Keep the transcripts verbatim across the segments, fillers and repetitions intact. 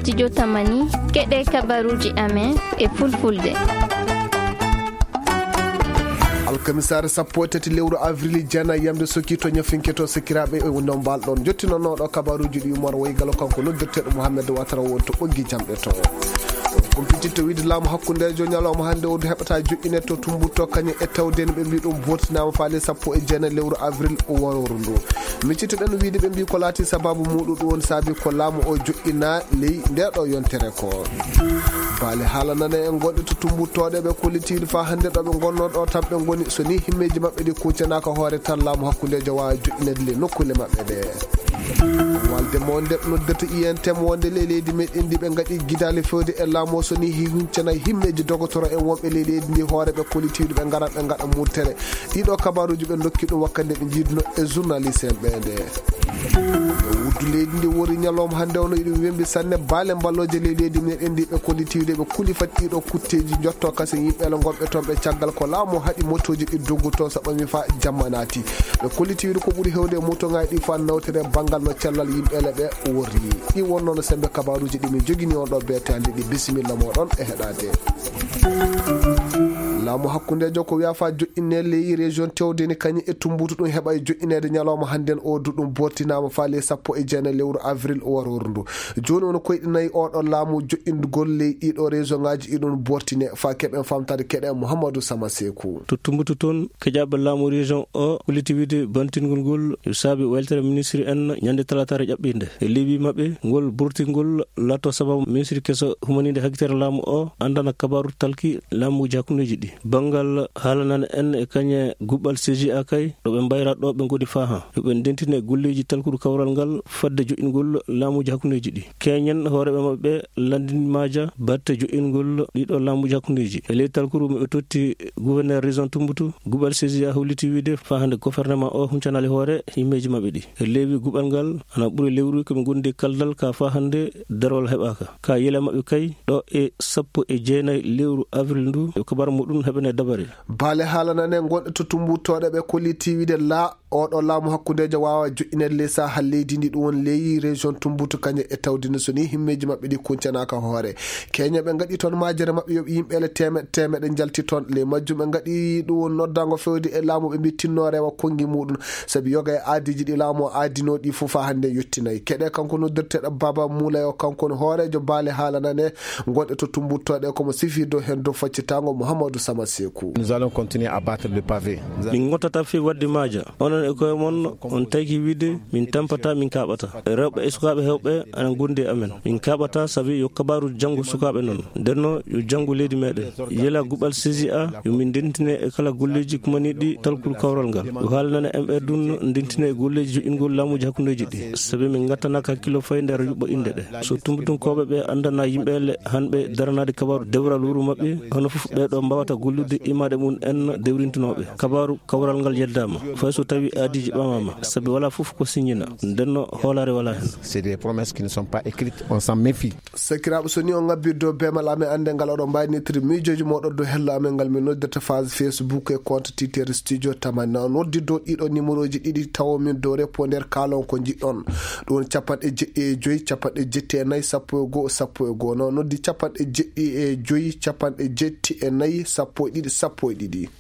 studio Tamani keɗe kabaruji amen e fulfulde. alkamisare sappo e tati lewru avril jana yamde sokito ñafinketo sikiraɓe e non balɗon jottinonoɗo kabaruji ɗi umar woygalo kanko noddirteɗo mouhamed watara wonto ɓoggi jamɗe to on pititto wiide laamu hakkudejo ñalawma hannde o heɓata joƴƴine to tumbutto kañum e tawdeni ɓe mbi ɗum botinama faale sappo e jeenayi lewru avril o waroru ndu miccitoɗen wiide ɓe mbi ko laati sababu muɗum ɗum woni saabi ko laamu o joƴƴina ley ndeɗo yontere ko baale haalanane en gonɗe to tumbuttoɗe ɓe kollitiɗi fa hannde ɗo ɓe gonnoɗo tan ɓe goni so ni himmeji maɓɓe ɗi kuccanaka hoore tan laamu hakkudejo wawa joƴƴinede le nokkule maɓɓe ɗe walde mo nde noddata iyentem wonde ley leydi meɗen ndi ɓe gaɗi guidali fewde e laamu so ni huncana himmeji dogotoro en wonɓe ley leydi ndi hoore ɓe kolitiɗo ɓe garat ɓe gaɗa murtere ɗiɗo kabaruji ɓe dokki ɗum wakkande ɓe jiiduno e journaliste en ɓe nde wuddu leydi ndi wori ñalawma hannde ono iɗum wembi sanne baale balloje ley leydi meɗen ndi ɓe kolitiɗo ɓe kuli fat ɗiɗo kutteji jotto kase yimɓele gonɓe toon ɓe caggal ko laamu haɗi motoji ɗi dogguto so ɓami fa jamma naati ɓe kolitiɗo ko ɓuuri hewde e motoŋaji ɗi fa nawtere banggal no cellal yimɓele ɓe wori ɗi wonno no sembe kabaruji ɗi min jogini on ɗo beetande ɗi bisimilla moɗon e heɗade laamu hakkudejo ko wiya fa joƴƴine ley région tewdeni kañum e tumbutu ɗum heɓa e joƴƴinede ñalawma hannden o du ɗum bortinama faale sappo e jeenayi lewru avril o waroru ndu joni ono koyɗinayi oɗo laamu joƴƴindugol ley ɗiɗo région ngaji iɗon bortine fa keɓen famtade keɗen mouhamadou sama sekou to tumbutu toon keƴaɓe laamu région o holiti wiide bantingol ngol saabi weltere ministre en ñande talatare ƴaɓɓinde e leewi mabɓe ngol burtingol latto sababu ministre keso humanide hakitere laamu o andana kabaru talki laamuji hakkudeji ɗi bangal haalanane en e kañe guɓɓal C G A kay ɗo ɓe mbayrat ɗo ɓe godi fa ha yoɓe dentine golleji talkuɗo kawral ngal fadde joƴƴingol laamuji hakkudeji ɗi keñen hooreɓe mabɓe landinmaja batte joƴƴingol ɗiɗo laamuji hakkudeji e ley talkuru ɓe totti gouverneur région Tumbutu guɓɓal C G A holliti wiide fa hande gouvernement o huncanali hoore yimmeji mabɓe ɗi e leewi guɓɓal ngal ana ɓuuri lewru koɓe gondi kaldal ka fa hande darwal heɓaka ka yele mabɓe kay ɗo e sappo e jeenayi lewru avril ndu e kabar muɗum heɓene dabare baale haalanane gonɗe to tumbuttoɗe ɓe kolliti wiide la oɗo laamu hakkudejo wawa joƴƴinede ley saha leydi ndi ɗum woni ley région Tumbutu kañum e tawdini so ni himmeji mabɓe ɗi kuncanaka hoore keña ɓe gaɗi toon majere mabɓe yoɓe yimɓele temeɗe temeɗe jalti toon ley majjum ɓe gaɗi ɗum noddago fewde e laamu ɓe mbi tinno rewa kongi muɗum saabi yoga e aadiji ɗi laamu o aadinoɗi fof ha hande yettinayi keɗe kanko noddirteɗo baba moulay o kanko hoorejo baale haalanane gonɗe to tumbuttoɗe komo sifirdo hen dow faccitago mouhamadou sama sekou nous allons continuer à battre le pavé min gottata fi wadde maaja onon e koye mon on tagi wiide min tampata min kaɓata rewɓe e sukaɓe hewɓe ana gondi amen min kaɓata saabi yo kabaru janggo sukaɓe noon ndenno yo janggo leydi meɗen yela guɓɓal C G A yomin dentine e kala golleji kumaniɗi talkul kawral ngal yo haalanane M R dun dentine e golleji joƴƴingol laamuji hakkudeji ɗi saabi min gattanaka hakkilo fayi nder yuɓɓo inde ɗe so tumbutunkoɓe ɓe andana yimɓele hanɓe daranade kabaru dewral wuro mabɓe hono foof ɓeɗo mbawata gollude imade mum en dewrintunoɓe kabaru kawral ngal yeddama fay so tawi aadiji ɓamama saabi wala foof ko signina ndenno hoolare wala hen c'est des promesses qui ne sont pas écrites on s'en méfie sakiraɓe so ni on ngabbirdo bemal amen ande ngal oɗon mbaynitiri miijoji moɗon do hello amen ngal min noddirta phase Facebook e compte Twitter studio Tamani on noddiddo ɗiɗo numéro ji ɗiɗi taw min do répondre kalon ko jiɗɗon ɗum capanɗe jeɗɗi e joyyi capanɗe jetti e nayyi sappo e goho sappo e goho non noddi capanɗe jeɗɗi e joyyi capanɗe jetti e nayyi sappo e ɗiɗi sappo e ɗiɗi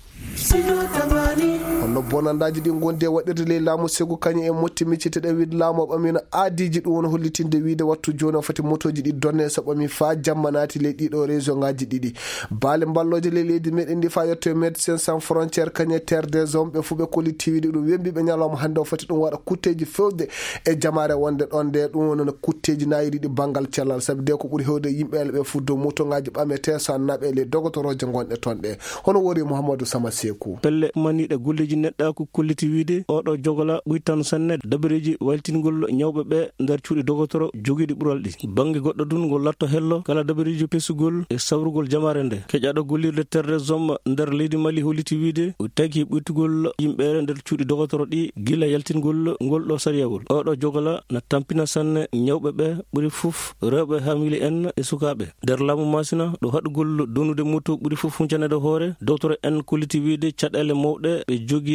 honno bonandaji ɗi gondi e waɗirde ley laamu segu kañum e motti micciteɗen wiide laamu o ɓamina aadiji ɗum woni hollitinde wiide wattu joni o fati motoji ɗi donne so ɓami fa jamma naati ley ɗiɗo région ngaji ɗiɗi baale balloje ley leydi meɗen ndi fa yetto e médecin sans frontiére kañum e terre des hommes ɓe fo ɓe kolliti wiide ɗum wembiɓe ñalawma hannde o fati ɗum waɗa kutteji fewde e jamare wonde ɗon nde ɗum woni no kutteji nayiriɗi banggal cellal saabi de ko ɓuuri hewde yimɓele ɓe fuddo moto ngaji ɓamete so annaɓe ley dogotoroje gonɗe toon ɗe hono wori mouhamadou sama sekou pelle maniɗe golleji neɗɗa ko kolliti wiide oɗo jogola ɓuytano sanne dabareji waltingol ñawɓe ɓe nder cuuɗi dogotoro joguiɗi ɓural ɗi banggue goɗɗo dun ngol latto hello kala dabareji pesugol e sawrugol jamare nde keƴaɗo gollirde terre zom nder leydi Mali holliti wiide tagi ɓuytugol yimɓere nder cuuɗi dogotoro ɗi gila yaltingol ngol ɗo sariyagol oɗo jogola na tampina sanne ñawɓe ɓe ɓuuri fof rewɓe hamili en e sukaɓe nder laamu masina ɗo haɗugol donude moto ɓuuri fof huncanede hoore docteur en kolliti wiide caɗele mawɗe ɓe jogui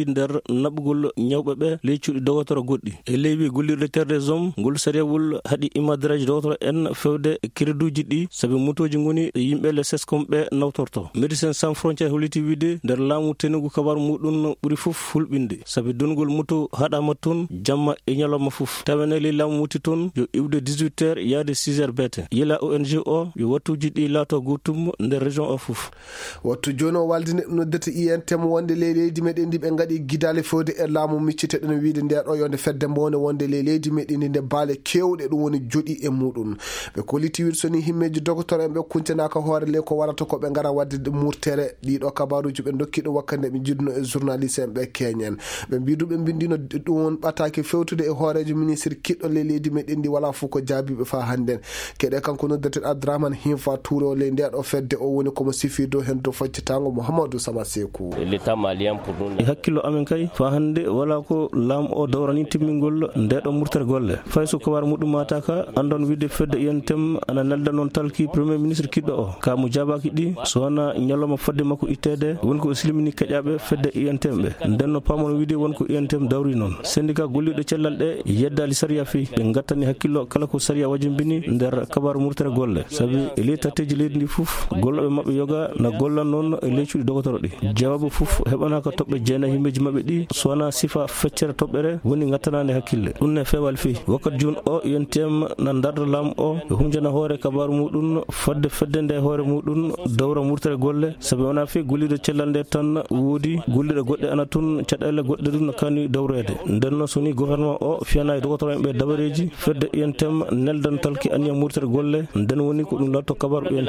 gollidi nder nabgol nyawɓe ɓe ley cuuɗi dogotoro goɗɗi e leywi gollirde terre des hommes ngol sariyawol haɗi imadiraji dogotoro en fewde créduji ɗi sabi mutoji ngoni yimɓe le sescom ɓe nawtorto. Médecins sans frontières holliti wiide nder laamu tenugu kabaru muɗum ɓuri fof hulɓinde sabi dongol muto haɗama toon jamma e ñalawma fof tawene ley laamu muti toon yo iwde dix-huit heures yaade six heures beete yila O N G o yo wattuji ɗi laato gotum nder région o fof. wattu joni o waldine ɗum noddata I N T M wonde ley leydi meɗen ndi ɓe gaɗi guidale fewde e laamu micciteɗen wiide nde ɗo yonde fedde mbone wonde ley leydi meɗen ndi nde baale kewɗe ɗum woni joɗi e muɗum ɓe koliti wiide soni himmeji docteur en ɓe kuncanaka hoore ley ko warata ko ɓe gara wadde murtere ɗiɗo kabaruji ɓe dokki ɗum wakkande ɓe jidduno e journaliste en ɓe keñen ɓe mbidu ɓe bindino ɗum won ɓataki fewtude e hoorejo ministre kiɗɗo ley leydi meɗen ndi wala fof ko jaabiɓe fa hannden keɗe kanko noddaten Abdourahmane Himfa Touré o ley ndeɗo fedde o woni komo sifi dow hen dow faccitango Mouhamadou Sama Sekou. l'état malien pour nous e hakkillo amen kay fa hande wala ko laamu o dawrani timmingol ndeɗo murtere golle fay so kabar muɗum mataka andon wiide fedde I N T M ana nelda noon talki premier ministre kiɗɗo o ka mo jabaki ɗi so wona ñalawma fodde makko ittede wonko o silmini keƴaɓe fedde I N T M ɓe ndenno pamon wiide wonko I N T M dawri noon syndicat golliɗo cellal ɗe yeddali saria fi ɓe gattani hakkillo kala ko saria wajimbini nder kabaru murtere golle sabi e ley tatteji leydi ndi fof golloɓe mabɓe yoga na gollan noon e ley cuuɗi dogotoro ɗi jawabu fof heɓanaka toɓɓe jeenayi himmeji mabɓe ɗi so wona sifa feccere toɓɓere woni gattanande hakkille ɗum ne fewal fi wakkati joni o I N T M na darda laamu o e hunjana hoore kabaru muɗum fodde fedde nde hoore muɗum dawra murtere golle sabi wona fi golliɗo cellal nde tan woodi golliɗo goɗɗe ana toon caɗele goɗɗe ɗum no kani dawrede ndenno soni gouvernement o fiyana e dogotoro en ɓe dabareji fedde I N T M neldan talki aniya murtere golle nden woni ko ɗum latto kabaru I N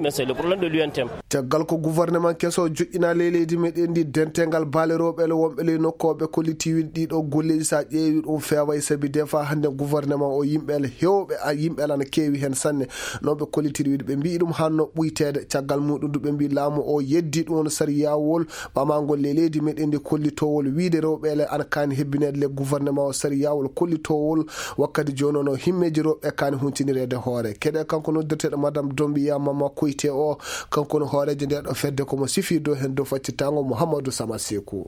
T M caggal ko gouvernement keso joƴƴina ley leydi meɗen ndi dentegal baale rewɓe wonɓe ley nokkoɓe kolliti wiide ɗiɗo golleji sa ƴeewi ɗum feway sabi des fois hande gouvernement o yimɓele hewɓe a yimɓele ana keewi hen sanne noɓe kollitiri wiide ɓe mbi ɗum hanno ɓuytede caggal muɗum du ɓe mbi laamu o yeddi ɗum on sariyawol ɓamagol ley leydi meɗen ndi kollitowol wiide rewɓele ana kani hebbinede le gouvernement o sariyawol kollitowol wakkati joni ono himmeji rewɓe kani huntinirede hoore keɗe kanko noddeteɗo madame Dombiya Mama Koyte o kanko no hoorejo ndeɗo fedde komo sifi dow hen dow faccitango Mouhamadou Sama Sekou.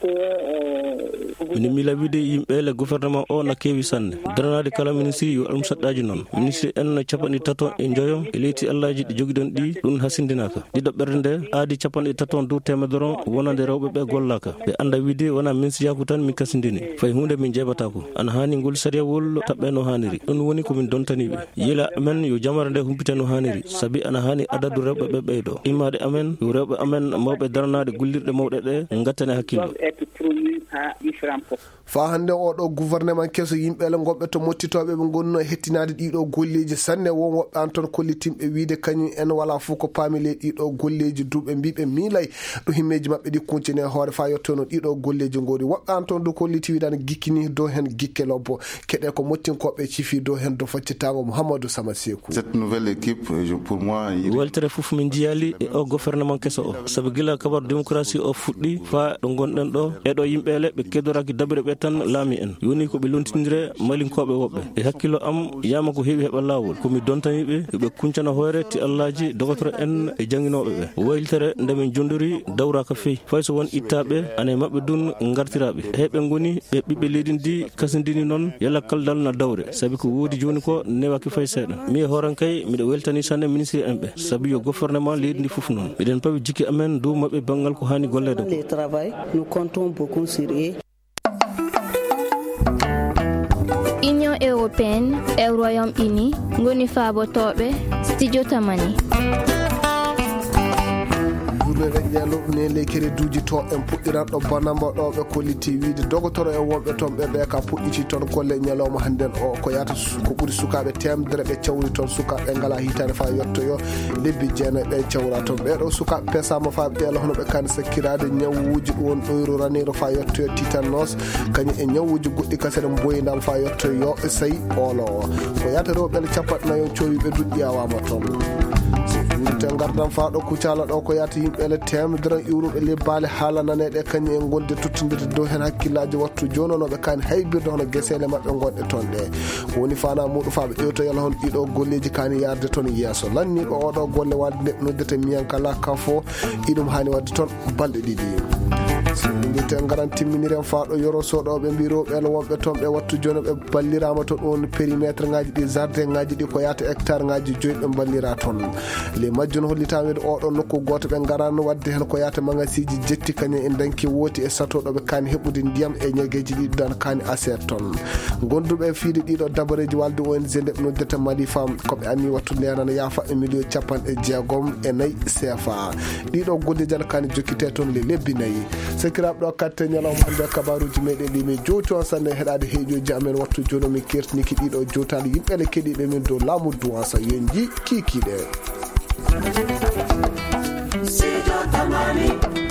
mini mila wiide yimɓe le gouvernement o na keewi sanne daranade kala ministre yo alum saɗɗaji noon ministre en capanɗe taton e joyo e leyti allaji ɗi jogiɗon ɗi ɗum hasindinaka ɗiɗo ɓerde nde aadi capanɗe taton dow temedoro wonande rewɓe ɓe gollaka ɓe anda wiide wona ministre yaku tan min kasindini fay hunde min jeeɓatako ana hani ngol sariyawol taɓɓe no haniri ɗum woni komin dontaniɓe yila amen yo jamare nde humpite no haniri sabi ana hani adadu rewɓe ɓe ɓeyɗo immade amen yo rewɓe amen mawɓe daranade gullirɗe mawɗe ɗe gattane hakkillo fa hande oɗo gouvernement keso yimɓele gonɓe to mottitoɓe ɓe gonno hettinade ɗiɗo golleji sanne won woɓɓe an toon kollitimɓe wiide kañum en wala fof ko paami le ɗiɗo golleji duɓe mbiɓe miilay ɗo himmeji mabɓe ɗi kuncine hoore fa yettono ɗiɗo golleji godi woɓɓe an toon do kolliti wiidane gikkini dow hen gikke lobbo keɗe ko mottinkoɓe cifi dow hen dow faccitango Mouhamadou Sama Sekou. Cette nouvelle équipe pour moi weltere fof min jiyali e o gouvernement keso o sabi gila kabaru démocratie o fuɗɗi fa ɗo gonɗen ɗo eɗo yimɓele ɓe kedoraki dabire ɓe tan laami en yoni ko ɓe lontindire malinkoɓe woɓɓe e hakkillo am yama ko heewi heɓa lawol komi dontaniɓe yoɓe kuncana hoore ti allaji dogotoro en e jangguinoɓe ɓe wayltere ndemin jondori dawraka feyi fay so won ittaɓe ana mabɓe dun gartiraɓe heɓe goni ɓe ɓiɓɓe leydi ndi kasindini noon yalla kaldal na dawre sabi ko woodi joni ko newaki fay seeɗa mi e hooran kay miɗa weltani sanne ministre en ɓe sabi yo gouvernement leydi ndi foof noon miɗen pawi jikki amen dow mabɓe banggal ko hani gollede ko Union européenne e Royaume-Uni ngoni faabotoɓe studio tamani ɓe ƴeelo ne ley créduji to en puɗɗiran ɗo banamba ɗo ɓe kolliti wiide dogotoro en wonɓe toon ɓe ɓe ka puɗɗiti toon golle ñalawma hannden o ko yata ko ɓuuri sukaɓe temedere ɓe cawri toon sukaɓe ngala hitande fa yettoyo lebbi jeenayi ɓe cawra toon ɓeɗo sukaɓe pesama fa ɓeela hono ɓe kani sakkirade ñawuji ɗum ɗoyro raniro fa yettoyo titanos kañum e ñawuji goɗɗi kasere boyinam fa yettoyo sayi olo o ko yata rewɓele capatnayon cowi ɓe duɗɗi awama toon te gardan fa ɗo kucala ɗo ko yata yimɓele temedere iwruɓe le baale haala naneɗe kañum en gonde tottidirde dow hen hakkillaji wattu joni noɓe kani haybirde hono guesele mabɓe gonɗe toon ɗe woni fana muɗum fa ɓe ƴewto yala hon ɗiɗo golleji kani yarde toon yesso lanniɗo oɗo golle wadde noddete miyan kala ka fo iɗum hani wadde toon balɗe ɗiɗi mbiten garan timminiren faaɗo yoro soɗoɓe mbiroɓe wonɓe toon ɓe wattu joni ɓe ballirama to ɗon périmètre ngaji ɗi jardin ngaji ɗi ko yata hectare ngaji joyi ɓe ballira toon le majjun hollitawede oɗon nokku goto ɓe garano wadde hen ko yata magasiji jetti kañum en danki woti e satoɗoɓe kani heɓude ndiyam e ñagueji ɗiɗo dan kani aser toon gonduɓe fiide ɗiɗo dabareji walde O N G nde ɓe noddata Mali Fam koɓe anni wattu nenana yaafa e million capanɗe jeegom e nayyi C F A ɗiɗo gollejal kani jokkite toon le lebbi nayyi sekiraɓe ɗo katte ñalawma hande kabaruji meɗen ɗi min jowti on sanne heɗade heejoji amen wattu joni min kertiniki ɗiɗo jowtali yimɓele keɗiɓe min dow laamu duwansa yen ji kikiɗe.